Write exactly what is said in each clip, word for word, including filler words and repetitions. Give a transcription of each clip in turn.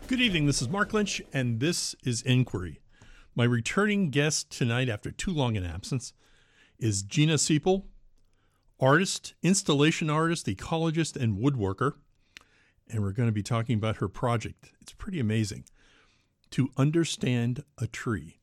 Good evening. This is Mark Lynch, and this is Inquiry. My returning guest tonight, after too long an absence, is Gina Seipel, artist, installation artist, ecologist, and woodworker. And we're going to be talking about her project. It's pretty amazing. To Understand a Tree.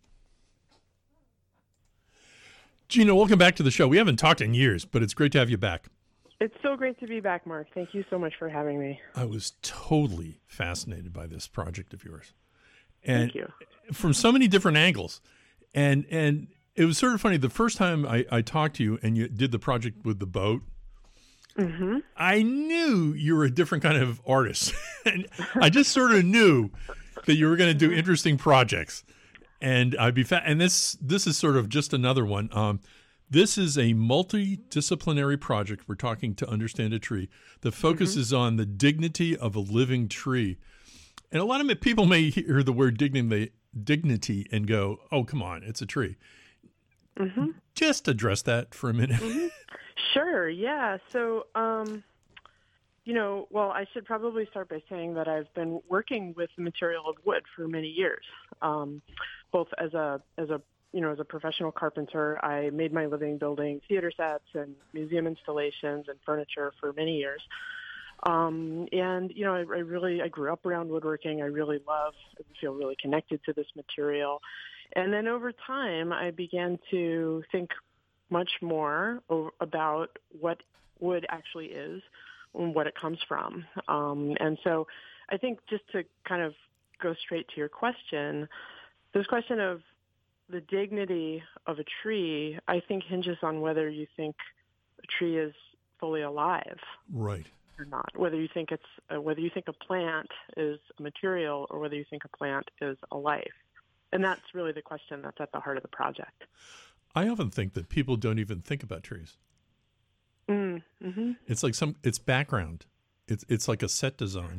Gina, welcome back to the show. We haven't talked in years, but it's great to have you back. It's so great to be back, Mark. Thank you so much for having me. I was totally fascinated by this project of yours. And Thank you. From so many different angles. And and it was sort of funny. The first time I, I talked to you and you did the project with the boat, mm-hmm. I knew you were a different kind of artist. And I just sort of knew that you were going to do interesting projects. And I'd be fa- and this this is sort of just another one. Um, This is a multidisciplinary project. We're talking To Understand a Tree. The focus mm-hmm. is on the dignity of a living tree. And a lot of people may hear the word dignity, dignity and go, oh, come on, it's a tree. Mm-hmm. Just address that for a minute. Mm-hmm. Sure, yeah. So, um, you know, well, I should probably start by saying that I've been working with the material of wood for many years, um, both as a as a You know, as a professional carpenter, I made my living building theater sets and museum installations and furniture for many years. Um, and, you know, I, I really, I grew up around woodworking. I really love, I feel really connected to this material. And then over time, I began to think much more o- about what wood actually is and what it comes from. Um, and so I think just to kind of go straight to your question, this question of the dignity of a tree, I think, hinges on whether you think a tree is fully alive, right, or not. Whether you think it's uh, whether you think a plant is a material, or whether you think a plant is a life, and that's really the question that's at the heart of the project. I often think that people don't even think about trees. Mm, mm-hmm. It's like some, it's background. It's it's like a set design.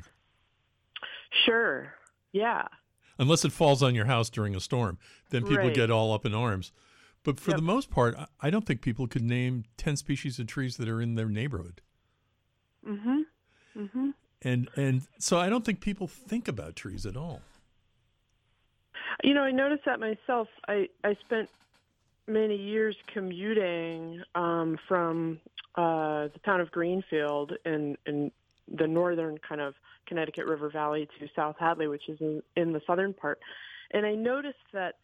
Sure. Yeah. Unless it falls on your house during a storm, then people Right. get all up in arms. But for Yep. the most part, I- I don't think people could name ten species of trees that are in their neighborhood. Mm-hmm. Mm-hmm. And and so I don't think people think about trees at all. You know, I noticed that myself. I, I spent many years commuting um, from uh, the town of Greenfield in, in the northern kind of Connecticut River Valley to South Hadley, which is in, in the southern part. And I noticed that,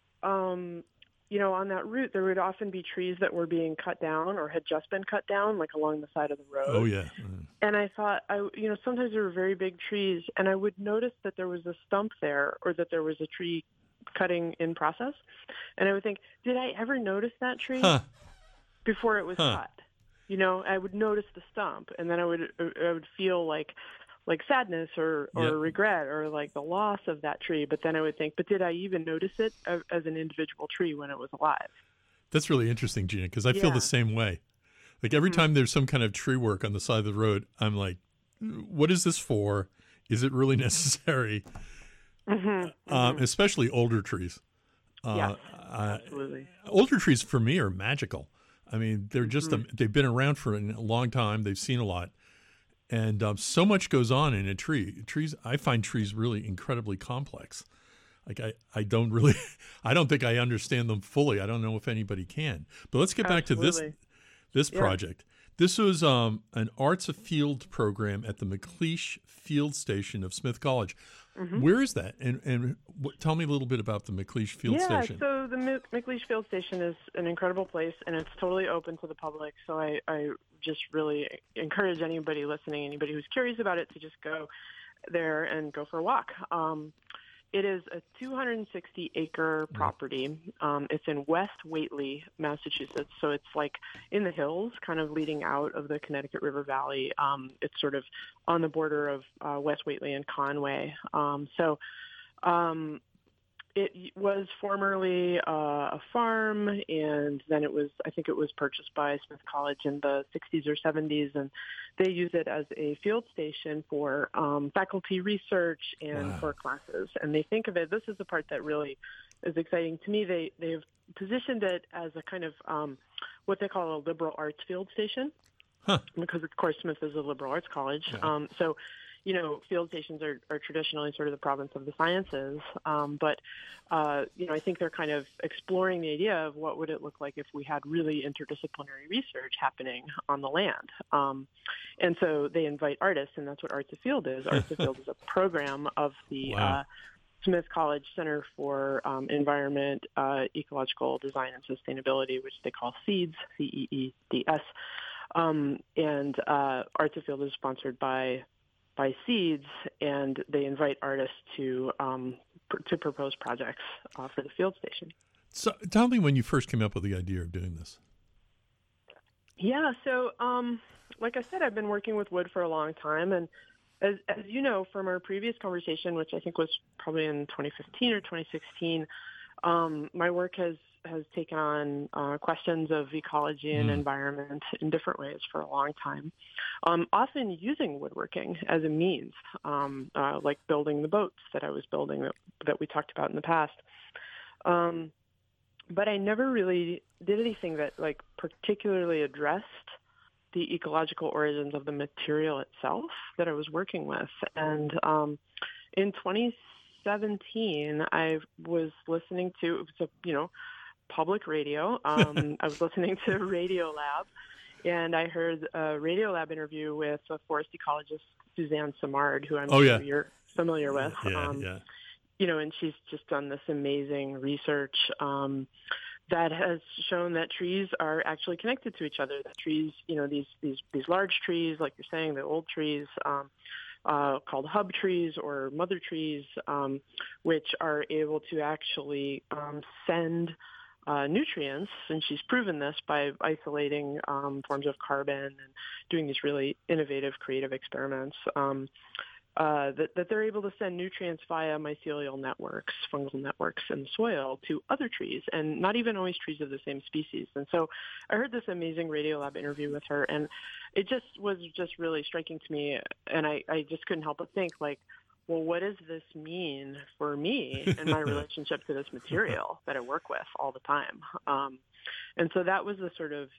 um, you know, on that route, there would often be trees that were being cut down or had just been cut down, like along the side of the road. Oh, yeah. Mm. And I thought, I, you know, sometimes there were very big trees, and I would notice that there was a stump there or that there was a tree cutting in process. And I would think, did I ever notice that tree Huh. before it was Huh. cut? You know, I would notice the stump, and then I would I would feel like like sadness or, or Yep. regret or like the loss of that tree. But then I would think, but did I even notice it as, as an individual tree when it was alive? That's really interesting, Gina, because I feel Yeah. the same way. Like every Mhm. time there's some kind of tree work on the side of the road, I'm like, what is this for? Is it really necessary? Mm-hmm. Um, especially older trees. Uh, Yes, uh, absolutely. older trees for me are magical. I mean, they're just, Mhm. um, they've been around for a long time. They've seen a lot. And um, so much goes on in a tree. Trees, I find trees really incredibly complex. Like I, I don't really, I don't think I understand them fully. I don't know if anybody can. But let's get back Absolutely. to this this Yeah. project. This was um, an Arts Afield program at the McLeish Field Station of Smith College. Mhm. Where is that? And and what, tell me a little bit about the McLeish Field yeah, Station. so the Mc- McLeish Field Station is an incredible place, and it's totally open to the public. So I, I just really encourage anybody listening, anybody who's curious about it, to just go there and go for a walk. Um, it is a two hundred sixty acre property. Um, it's in West Whately, Massachusetts. So it's like in the hills, kind of leading out of the Connecticut River Valley. Um, it's sort of on the border of uh, West Whately and Conway. Um, so um, it was formerly uh, a farm, and then it was, I think it was purchased by Smith College in the sixties or seventies, and they use it as a field station for um, faculty research and Wow. for classes. And they think of it, this is the part that really is exciting to me, they, they've positioned it as a kind of um, what they call a liberal arts field station, Huh. because of course Smith is a liberal arts college. Yeah. Um, so you know, field stations are, are traditionally sort of the province of the sciences, um, but, uh, you know, I think they're kind of exploring the idea of what would it look like if we had really interdisciplinary research happening on the land. Um, and so they invite artists, and that's what Arts Afield is. Arts Afield is a program of the Wow. uh, Smith College Center for um, Environment, uh, Ecological Design, and Sustainability, which they call CEEDS, C E E D S. Um, and uh, Arts Afield is sponsored by by CEEDS, and they invite artists to um, pr- to propose projects uh, for the field station. So tell me when you first came up with the idea of doing this. Yeah, so um, like I said, I've been working with wood for a long time, and as, as you know from our previous conversation, which I think was probably in twenty fifteen or twenty sixteen, um, my work has has taken on uh, questions of ecology and Mm. environment in different ways for a long time, um, often using woodworking as a means, um, uh, like building the boats that I was building that, that we talked about in the past. Um, but I never really did anything that like particularly addressed the ecological origins of the material itself that I was working with. And um, in twenty seventeen, I was listening to, it was a, you know, public radio. Um, I was listening to Radiolab, and I heard a Radiolab interview with a forest ecologist, Suzanne Simard, who I'm Oh, sure yeah. you're familiar with. Yeah, um, yeah. You know, and she's just done this amazing research um, that has shown that trees are actually connected to each other. That trees, you know, these these these large trees, like you're saying, the old trees, um, uh, called hub trees or mother trees, um, which are able to actually um, send uh, nutrients, and she's proven this by isolating um, forms of carbon and doing these really innovative, creative experiments. Um, Uh, that, that they're able to send nutrients via mycelial networks, fungal networks in the soil to other trees, and not even always trees of the same species. And so I heard this amazing Radiolab interview with her, and it just was just really striking to me, and I, I just couldn't help but think, like, well, what does this mean for me and my relationship to this material that I work with all the time? Um, and so that was the sort of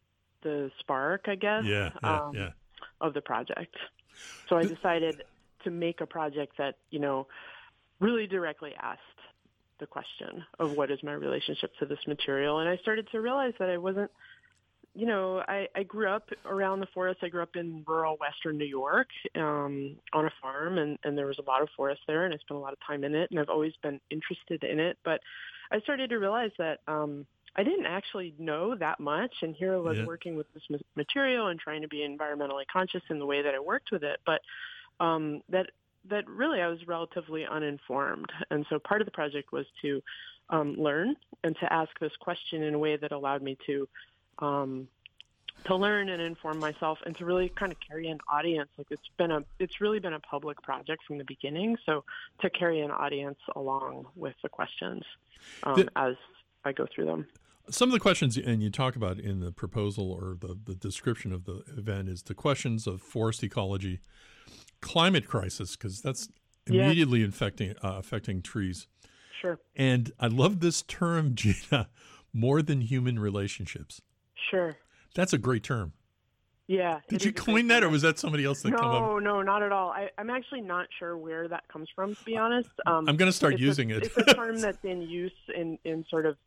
the spark, I guess, Yeah, yeah, um, yeah. of the project. So I decided to make a project that, you know, really directly asked the question of what is my relationship to this material. And I started to realize that I wasn't, you know, I, I grew up around the forest. I grew up in rural Western New York um, on a farm, and, and there was a lot of forest there, and I spent a lot of time in it, and I've always been interested in it. But I started to realize that um, I didn't actually know that much, and here I was Yeah. working with this ma- material and trying to be environmentally conscious in the way that I worked with it. But um, that that really I was relatively uninformed. And so part of the project was to um, learn and to ask this question in a way that allowed me to um, to learn and inform myself and to really kind of carry an audience. Like it's been a it's really been a public project from the beginning. So to carry an audience along with the questions um, The- as I go through them. Some of the questions, and you talk about in the proposal or the, the description of the event, is the questions of forest ecology, climate crisis, because that's Yeah. immediately infecting, uh, affecting trees. Sure. And I love this term, Gina, more than human relationships. Sure. That's a great term. Yeah. Did it you is a coin great that, or term. was that somebody else that come up? No, no, not at all. I, I'm actually not sure where that comes from, to be honest. Um, I'm going to start it's using a, it. It's a term that's in use in, in sort of,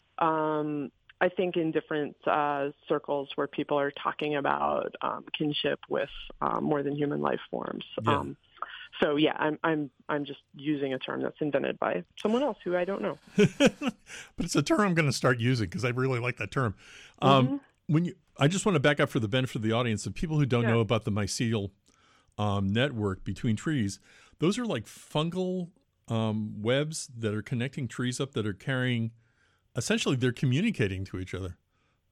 um, I think, in different uh, circles where people are talking about um, kinship with um, more than human life forms. Yeah. Um, so yeah, I'm I'm I'm just using a term that's invented by someone else who I don't know. But it's a term I'm going to start using because I really like that term. Um, Mm-hmm. When you, I just want to back up for the benefit of the audience. The people who don't Yeah. know about the mycelial um, network between trees, those are like fungal um, webs that are connecting trees up that are carrying. Essentially, they're communicating to each other.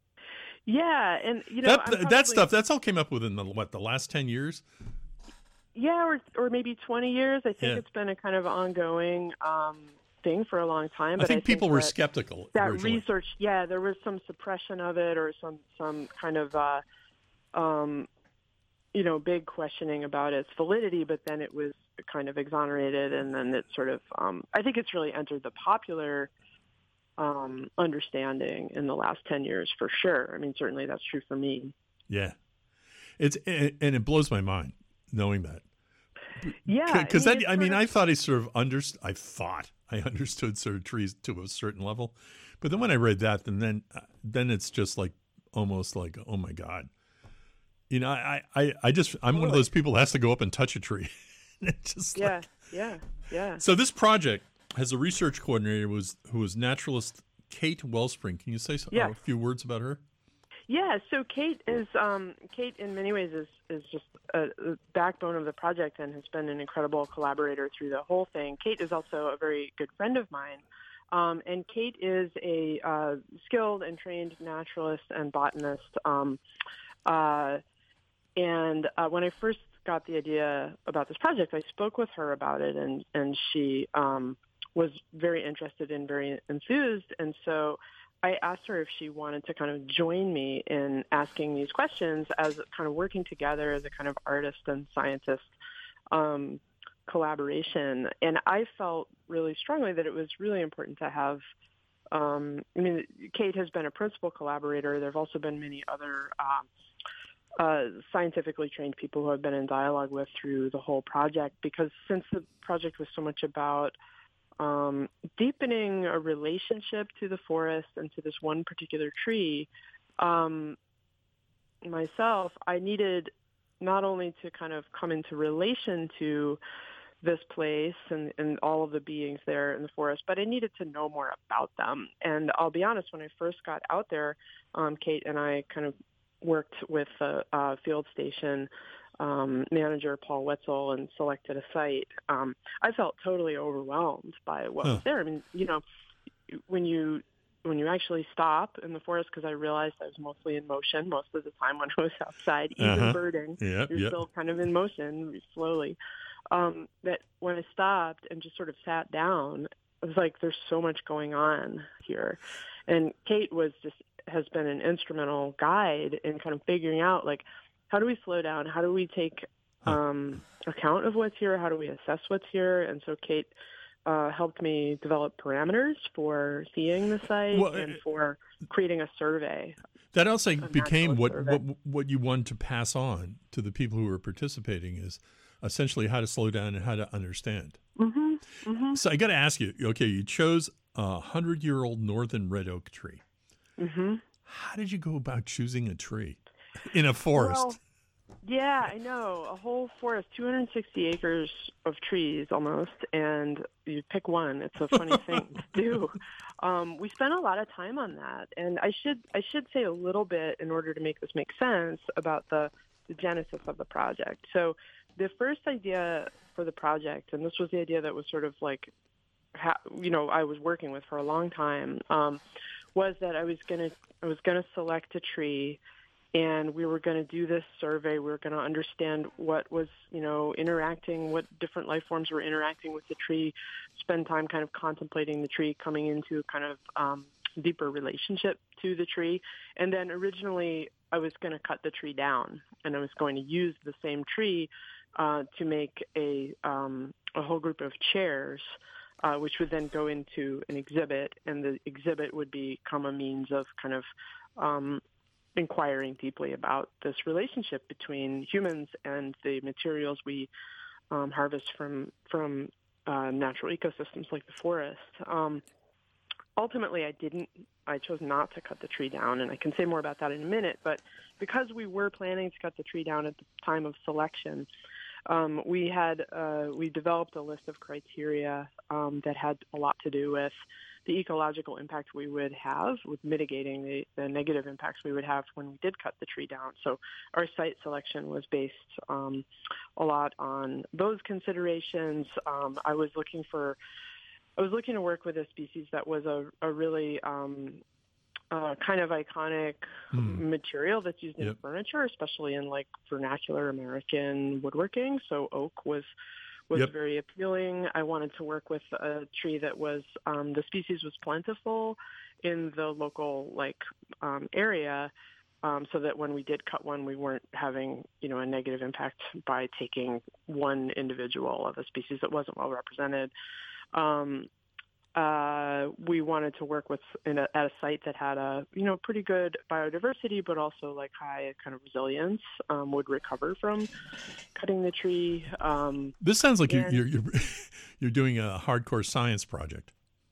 Yeah, and you know That I'm that probably- stuff that's all came up within the what the last ten years. Yeah, or or maybe twenty years. I think Yeah. it's been a kind of ongoing um, thing for a long time. I But think people were that, skeptical that originally. research, yeah, there was some suppression of it, or some some kind of uh, um, you know big questioning about its validity. But then it was kind of exonerated, and then it sort of um, I think it's really entered the popular um, understanding in the last ten years for sure. I mean, certainly that's true for me. Yeah, it's and and it blows my mind knowing that Yeah, Because I I, mean, I mean, of, I thought I sort of understood. I thought I understood sort of trees to a certain level, but then when I read that, then then uh, then it's just like almost like, oh my god, you know, I I, I just I'm one of totally. those people that has to go up and touch a tree. It's just Yeah, like, yeah, yeah. so this project has a research coordinator who was who was naturalist Kate Wellspring. Can you say so, uh, Yes. a few words about her? Yeah, so Kate is um, Kate in many ways is is just a, a backbone of the project and has been an incredible collaborator through the whole thing. Kate is also a very good friend of mine, um, and Kate is a uh, skilled and trained naturalist and botanist. Um, uh, and uh, when I first got the idea about this project, I spoke with her about it, and and she um, was very interested and very enthused, and so I asked her if she wanted to kind of join me in asking these questions as kind of working together as a kind of artist and scientist um, collaboration. And I felt really strongly that it was really important to have, um, I mean, Kate has been a principal collaborator. There have also been many other uh, uh, scientifically trained people who I've been in dialogue with through the whole project, because since the project was so much about Um, deepening a relationship to the forest and to this one particular tree, um, myself, I needed not only to kind of come into relation to this place and, and all of the beings there in the forest, but I needed to know more about them. And I'll be honest, when I first got out there, um, Kate and I kind of worked with a, a field station um, manager, Paul Wetzel, and selected a site. Um, I felt totally overwhelmed by what Huh. was there. I mean, you know, when you when you actually stop in the forest, because I realized I was mostly in motion most of the time when I was outside, even Uh-huh. birding, Yep, you're yep. still kind of in motion slowly. Um, that when I stopped and just sort of sat down, I was like, there's so much going on here. And Kate was just has been an instrumental guide in kind of figuring out, like, how do we slow down? How do we take um, account of what's here? How do we assess what's here? And so Kate uh, helped me develop parameters for seeing the site Well, and for creating a survey. that also A became naturalist what, survey. what what you wanted to pass on to the people who were participating is essentially how to slow down and how to understand. Mm-hmm. Mm-hmm. So I got to ask you, okay, you chose a hundred-year-old northern red oak tree. Mm-hmm. How did you go about choosing a tree in a forest? Well, yeah, I know. A whole forest, two hundred sixty acres of trees almost, and you pick one. It's a funny thing to do. Um, we spent a lot of time on that, and I should I should say a little bit in order to make this make sense about the, the genesis of the project. So the first idea for the project, and this was the idea that was sort of like, ha- you know, I was working with for a long time, um, was that I was gonna I was gonna select a tree. And we were going to do this survey. We were going to understand what was, you know, interacting, what different life forms were interacting with the tree, spend time kind of contemplating the tree, coming into a kind of um, deeper relationship to the tree. And then originally I was going to cut the tree down, and I was going to use the same tree uh, to make a, um, a whole group of chairs, uh, which would then go into an exhibit, and the exhibit would become a means of kind of um, inquiring deeply about this relationship between humans and the materials we um, harvest from from uh, natural ecosystems like the forest. Um, ultimately, I didn't. I chose not to cut the tree down, and I can say more about that in a minute. But because we were planning to cut the tree down at the time of selection, um, we had uh, we developed a list of criteria um, that had a lot to do with the ecological impact we would have with mitigating the, the negative impacts we would have when we did cut the tree down. So our site selection was based um, a lot on those considerations. Um, I was looking for, I was looking to work with a species that was a, a really um, uh, kind of iconic Hmm. material that's used in Yep. furniture, especially in like vernacular American woodworking. So oak was was Yep. very appealing. I wanted to work with a tree that was, um, the species was plentiful in the local like um, area, um, so that when we did cut one, we weren't having, you know, a negative impact by taking one individual of a species that wasn't well represented. Um, uh, we wanted to work with in a, at a site that had a you know pretty good biodiversity, but also like high kind of resilience, um, would recover from cutting the tree. Um, this sounds like and, you're, you're you're you're doing a hardcore science project.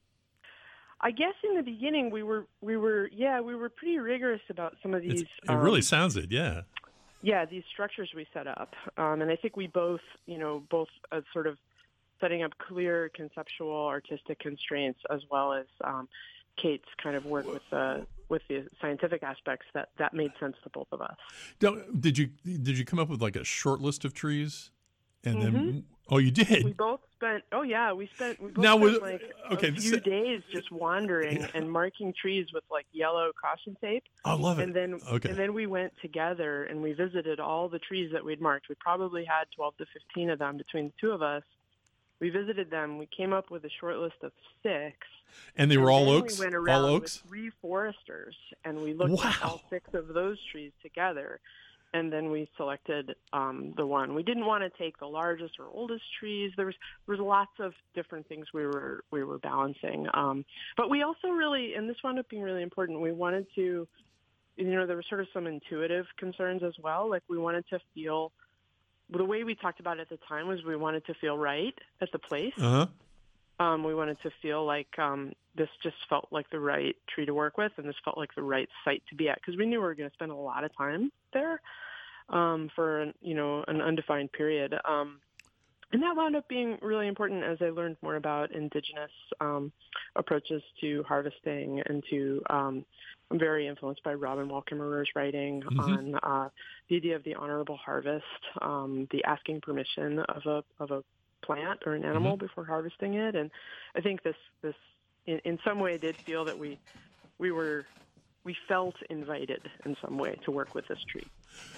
I guess in the beginning we were we were yeah we were pretty rigorous about some of these. It's, it um, really sounds it, yeah. Yeah, these structures we set up, um, and I think we both you know both uh, sort of setting up clear conceptual artistic constraints, as well as um, Kate's kind of work with the with the scientific aspects that, that made sense to both of us. Did you did you come up with like a short list of trees, and mm-hmm. then oh you did? We both spent oh yeah we spent we both now spent with, like okay, a few this, days just wandering yeah. and marking trees with like yellow caution tape. I love it. And then okay. and then we went together and we visited all the trees that we'd marked. We probably had twelve to fifteen of them between the two of us. We visited them. We came up with a short list of six. And they were and all then oaks? We went around all oaks? with three foresters, and we looked wow. at all six of those trees together. And then we selected um, the one. We didn't want to take the largest or oldest trees. There was there was lots of different things we were we were balancing. Um, but we also really, and this wound up being really important, we wanted to, you know, there were sort of some intuitive concerns as well. Like we wanted to feel, the way we talked about it at the time was we wanted to feel right at the place. Uh-huh. Um, we wanted to feel like um, this just felt like the right tree to work with, and this felt like the right site to be at, because we knew we were going to spend a lot of time there um, for an, you know an undefined period. Um, and that wound up being really important as I learned more about indigenous um, approaches to harvesting and to um, I'm very influenced by Robin Wall Kimmerer's writing mm-hmm. on uh, the idea of the honorable harvest, um, the asking permission of a of a plant or an animal mm-hmm. before harvesting it. And I think this this in, in some way did feel that we we were we felt invited in some way to work with this tree.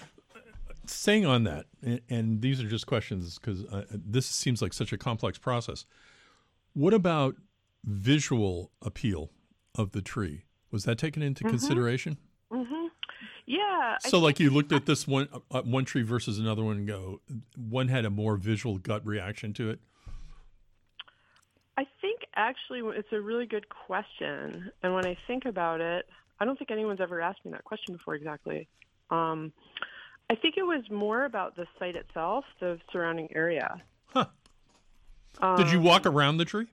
Staying on that, and, and these are just questions because uh, this seems like such a complex process. What about visual appeal of the tree? Was that taken into mm-hmm. consideration? Mm-hmm. Yeah. So, I like you looked at this one uh, one tree versus another one and go, one had a more visual gut reaction to it? I think actually it's a really good question. And when I think about it, I don't think anyone's ever asked me that question before exactly. Um, I think it was more about the site itself, the surrounding area. Huh. Um, Did you walk around the tree?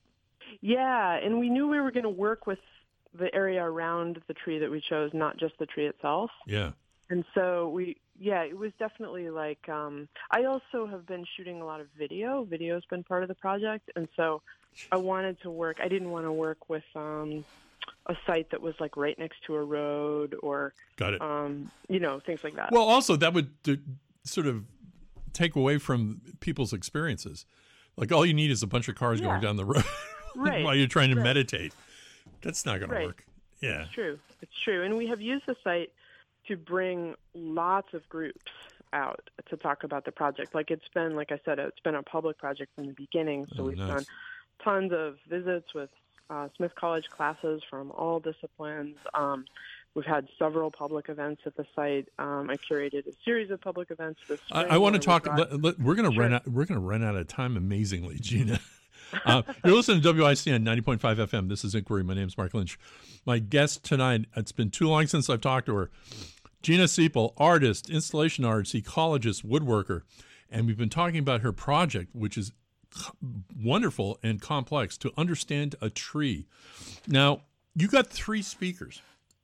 Yeah, and we knew we were going to work with the area around the tree that we chose, not just the tree itself. Yeah. And so we, yeah, it was definitely like, um, I also have been shooting a lot of video. Video's been part of the project. And so I wanted to work, I didn't want to work with um, a site that was like right next to a road or, Got it. Um, you know, things like that. Well, also that would d- sort of take away from people's experiences. Like all you need is a bunch of cars yeah. going down the road right. while you're trying to right. meditate. That's not going right. to work. Yeah. It's true. It's true. And we have used the site to bring lots of groups out to talk about the project. Like it's been, like I said, it's been a public project from the beginning. So oh, we've nice. done tons of visits with uh, Smith College classes from all disciplines. Um, we've had several public events at the site. Um, I curated a series of public events this spring. I, I want to talk. Brought, let, let, we're going to sure. run out. We're going to run out of time amazingly, Gina. Uh, you're listening to W I C N ninety point five F M. This is Inquiry. My name's Mark Lynch. My guest tonight, it's been too long since I've talked to her, Gina Seipel, artist, installation artist, ecologist, woodworker. And we've been talking about her project, which is wonderful and complex, to understand a tree. Now, you got three speakers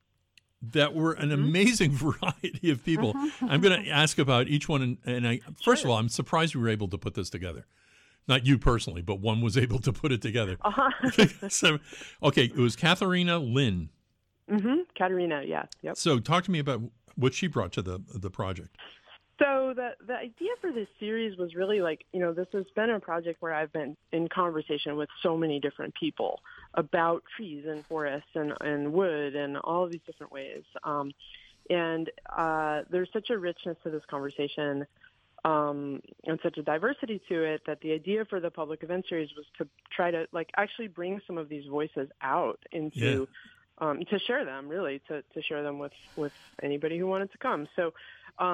that were an amazing variety of people. I'm going to ask about each one. And, and I, first sure. of all, I'm surprised you were able to put this together. Not you personally, but one was able to put it together. Uh-huh. so, okay, it was Katharina Lynn. Mm-hmm. Katarina, yeah. Yep. So talk to me about what she brought to the the project. So the the idea for this series was really like, you know, this has been a project where I've been in conversation with so many different people about trees and forests and, and wood and all of these different ways. Um, and uh, there's such a richness to this conversation. Um, and such a diversity to it that the idea for the public event series was to try to like actually bring some of these voices out into, yeah. um, to share them really, to, to share them with, with anybody who wanted to come. So um,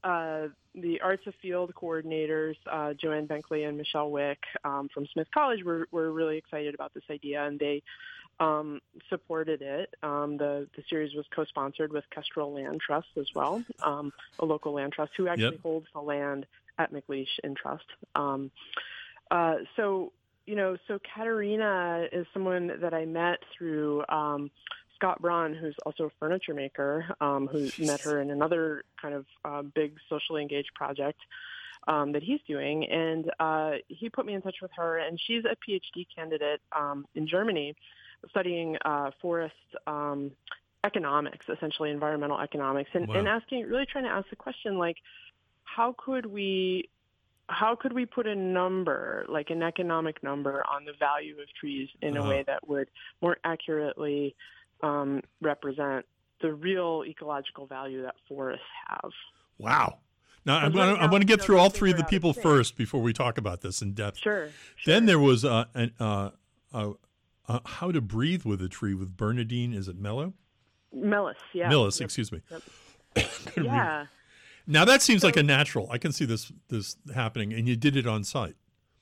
uh, the Arts of Field coordinators, uh, Joanne Benkley and Michelle Wick um, from Smith College, were, were really excited about this idea, and they um, supported it. Um, the, the series was co-sponsored with Kestrel Land Trust as well, um, a local land trust who actually Yep. holds the land at McLeish in trust. Um, uh, so, you know, so Katerina is someone that I met through um, Scott Braun, who's also a furniture maker, um, who met her in another kind of uh, big socially engaged project um, that he's doing. And uh, he put me in touch with her, and she's a PhD candidate um, in Germany studying uh, forest um, economics, essentially environmental economics, and, Wow. and asking, really trying to ask the question, like, how could we how could we put a number, like an economic number, on the value of trees in Uh-huh. a way that would more accurately um, represent the real ecological value that forests have? Wow. Now, I Because want right to I now, want to you get know, through those all things three of are the out of people sync. first before we talk about this in depth. Sure. sure. Then there was uh, an, uh, uh, uh, How to Breathe with a Tree with Bernadine, is it Mello? Melis, yeah. Millis, Yep. excuse me. Yep. Couldn't read. Yeah. Now that seems like So- a natural. I can see this this happening, and you did it on site.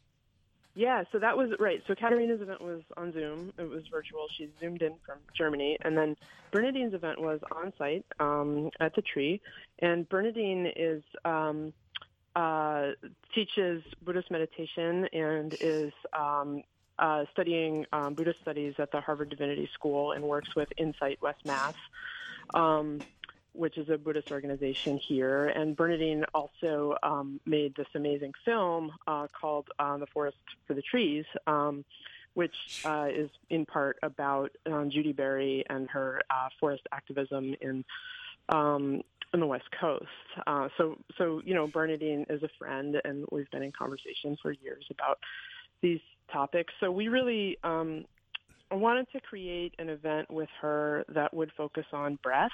Yeah, so that was right. So Katerina's event was on Zoom. It was virtual. She zoomed in from Germany. And then Bernadine's event was on site um, at the tree. And Bernadine is um, uh, teaches Buddhist meditation and is um, uh, studying um, Buddhist studies at the Harvard Divinity School and works with Insight West Mass, um, which is a Buddhist organization here. And Bernadine also um, made this amazing film uh, called uh, The Forest for the Trees, um, which uh, is in part about um, Judy Berry and her uh, forest activism in um, on the West Coast. Uh, so, so you know, Bernadine is a friend, and we've been in conversation for years about these topics. So we really um, wanted to create an event with her that would focus on breath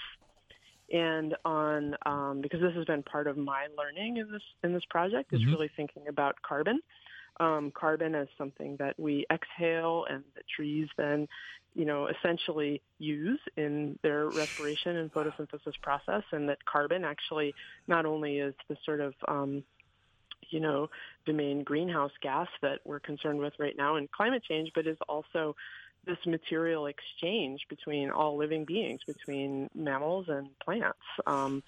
and on um, because this has been part of my learning in this in this project is Mhm. really thinking about carbon. Um, carbon as something that we exhale and that trees then, you know, essentially use in their respiration and photosynthesis process, and that carbon actually not only is the sort of um, you know, the main greenhouse gas that we're concerned with right now in climate change, but is also this material exchange between all living beings, between mammals and plants. Um,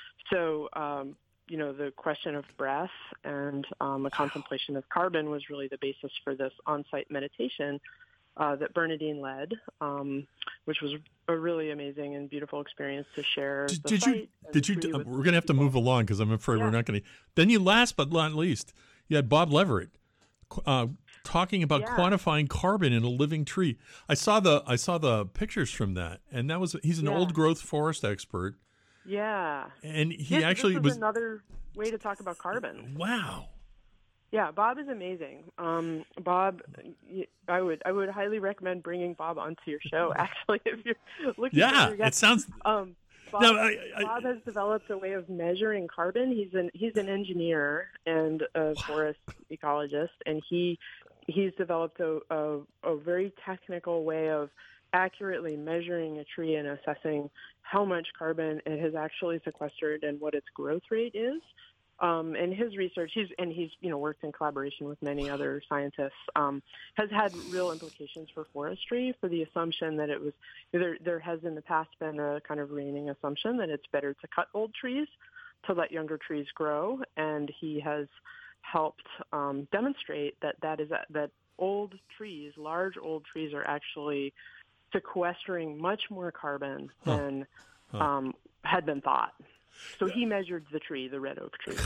so, um, you know, the question of breath and um, a contemplation of carbon was really the basis for this on-site meditation uh, that Bernadine led, um, which was a really amazing and beautiful experience to share. Did, the did you? site and Did the you? tree Uh, with we're going to have to people. move along because I'm afraid Yeah. we're not going to. Then you, last but not least, you had Bob Leverett qu- uh, talking about Yeah. quantifying carbon in a living tree. I saw the I saw the pictures from that, and that was he's an Yeah. old growth forest expert, Yeah. and he Yes, actually this was is another way to talk about carbon. wow. Yeah, Bob is amazing. Um, Bob, y- I would I would highly recommend bringing Bob onto your show. Actually, if you're looking Yeah, for it your guest. sounds. Um, Bob, No, I, I, Bob has developed a way of measuring carbon. He's an he's an engineer and a forest ecologist, and he he's developed a, a a very technical way of accurately measuring a tree and assessing how much carbon it has actually sequestered and what its growth rate is. Um, and his research, he's and he's you know worked in collaboration with many other scientists, um, has had real implications for forestry. For the assumption that it was there, there has in the past been a kind of reigning assumption that it's better to cut old trees to let younger trees grow, and he has helped um, demonstrate that that is that old trees, large old trees, are actually sequestering much more carbon Huh. than Huh. um, had been thought. So he measured the tree, the red oak tree.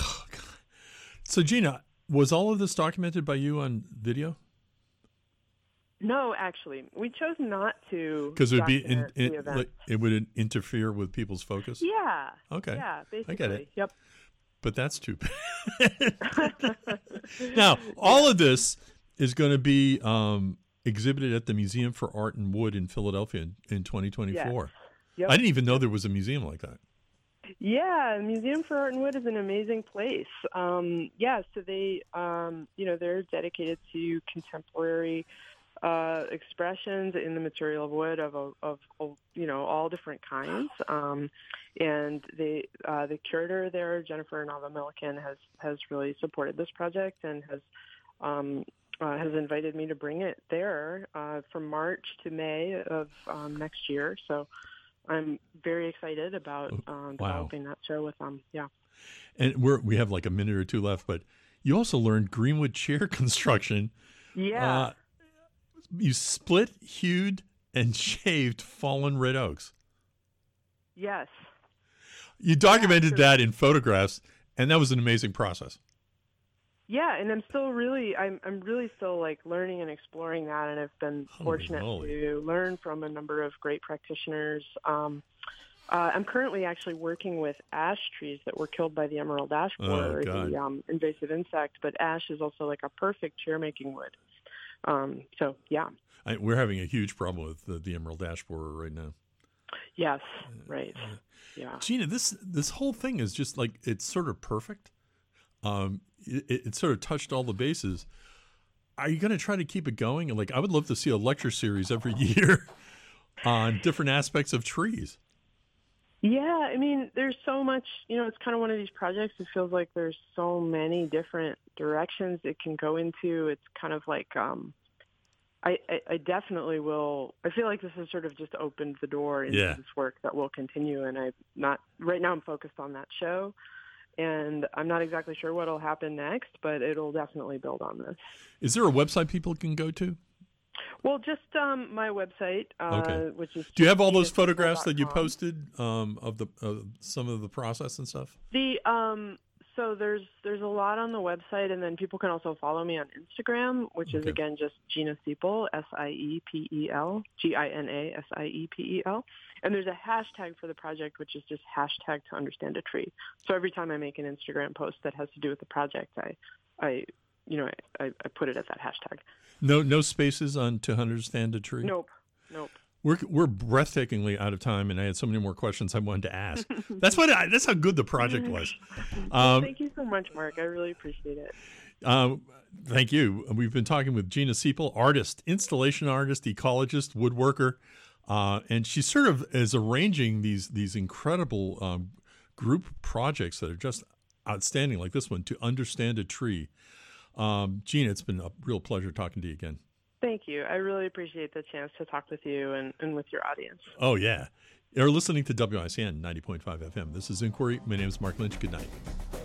So Gina, was all of this documented by you on video? No, actually, we chose not to Because it would be in, document in, the event. like, it would interfere with people's focus. Yeah. Okay. Yeah, basically. I get it. Yep. But that's too bad. Now, all of this is going to be um, exhibited at the Museum for Art and Wood in Philadelphia in, in twenty twenty-four. Yep. I didn't even know there was a museum like that. Yeah, Museum for Art and Wood is an amazing place. Um, yeah, so they, um, you know, they're dedicated to contemporary uh, expressions in the material of wood of, of, of you know, all different kinds. Um, and the uh, the curator there, Jennifer Nava Milliken, has, has really supported this project and has um, uh, has invited me to bring it there uh, from March to May of um, next year. So I'm very excited about um, Wow. developing that show with them. Yeah. And we're, we have like a minute or two left, but you also learned greenwood chair construction. Yeah. Uh, you split, hewed, and shaved fallen red oaks. Yes. You documented Yeah, so- that in photographs, and that was an amazing process. Yeah, and I'm still really, I'm, I'm really still like learning and exploring that, and I've been Holy fortunate moly. to learn from a number of great practitioners. Um, uh, I'm currently actually working with ash trees that were killed by the emerald ash borer, Oh, God. the um, invasive insect, but ash is also like a perfect chair-making wood. Um, so, yeah. I, we're having a huge problem with the, the emerald ash borer right now. Yes, right. Yeah. Gina, this this whole thing is just like, it's sort of perfect. Um, it, it sort of touched all the bases. Are you going to try to keep it going? Like, I would love to see a lecture series every year on different aspects of trees. Yeah, I mean, there's so much, you know, it's kind of one of these projects. It feels like there's so many different directions it can go into. It's kind of like, um, I, I, I definitely will. I feel like this has sort of just opened the door into Yeah. this work that will continue. And I'm not, right now I'm focused on that show. And I'm not exactly sure what will happen next, but it'll definitely build on this. Is there a website people can go to? Well, just um, my website, uh, Okay. which is. Do you have all those gina seipel photographs dot that you com. posted um, of the uh, some of the process and stuff? The um, so there's there's a lot on the website, and then people can also follow me on Instagram, which is Okay. again just Gina Seipel, S I E P E L, G I N A S I E P E L, and there's a hashtag for the project, which is just hashtag to understand a tree. So every time I make an Instagram post that has to do with the project, I, I, you know, I, I put it at that hashtag. No, no spaces on to understand a tree. Nope, nope. We're we're breathtakingly out of time, and I had so many more questions I wanted to ask. That's what I, that's how good the project was. Um, Thank you so much, Mark. I really appreciate it. um, thank you. We've been talking with Gina Seipel, artist, installation artist, ecologist, woodworker, uh, and she sort of is arranging these these incredible um, group projects that are just outstanding, like this one, to understand a tree. Um, Gina, it's been a real pleasure talking to you again. Thank you. I really appreciate the chance to talk with you and, and with your audience. Oh, yeah. You're listening to W I C N ninety point five F M. This is Inquiry. My name is Mark Lynch. Good night.